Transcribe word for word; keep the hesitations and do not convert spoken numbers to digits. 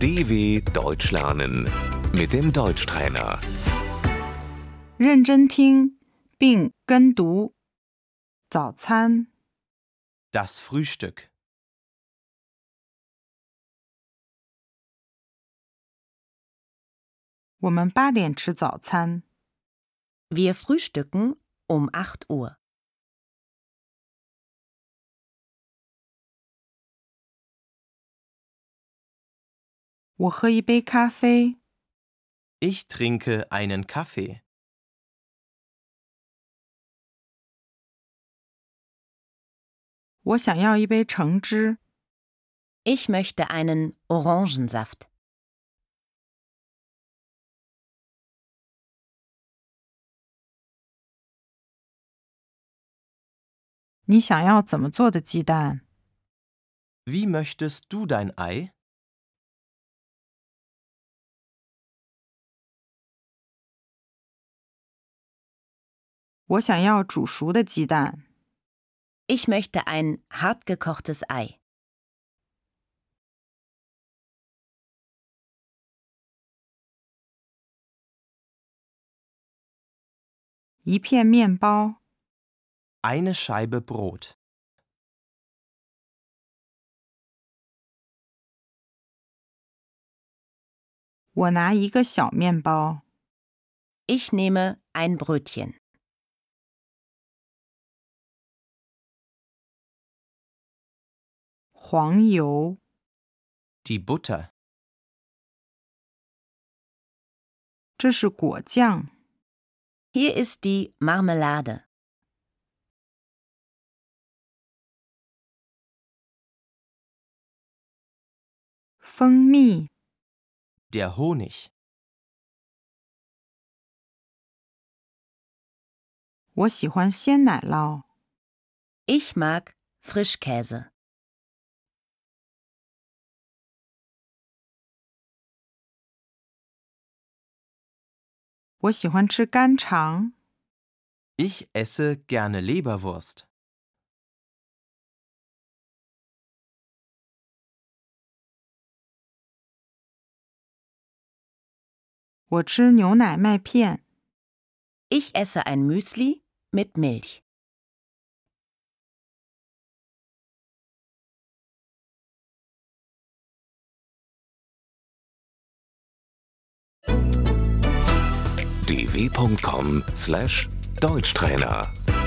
D W Deutsch lernen mit dem Deutschtrainer. 认真听并跟读。早餐， Das Frühstück. 我们八点吃早餐。 Wir frühstücken um acht Uhr. 我喝一杯咖啡。 Ich trinke einen Kaffee. 我想要一杯橙汁。 Ich möchte einen Orangensaft. 你想要怎么做的鸡蛋？ Wie möchtest du dein Ei? 我想要煮熟的鸡蛋。 Ich möchte ein hartgekochtes Ei. 一片面包。 Eine Scheibe Brot. 我拿一个小面包。 Ich nehme ein Brötchen. 黄油。 Die Butter. 这是果酱。 Hier ist die Marmelade. 蜂蜜。 Der Honig. 我喜欢鲜奶酪。 Ich mag Frischkäse. 我喜欢吃干肠。 Ich esse gerne Leberwurst. 我吃牛奶麦片。 Ich esse ein Müsli mit Milch. d w punkt com slash Deutschtrainer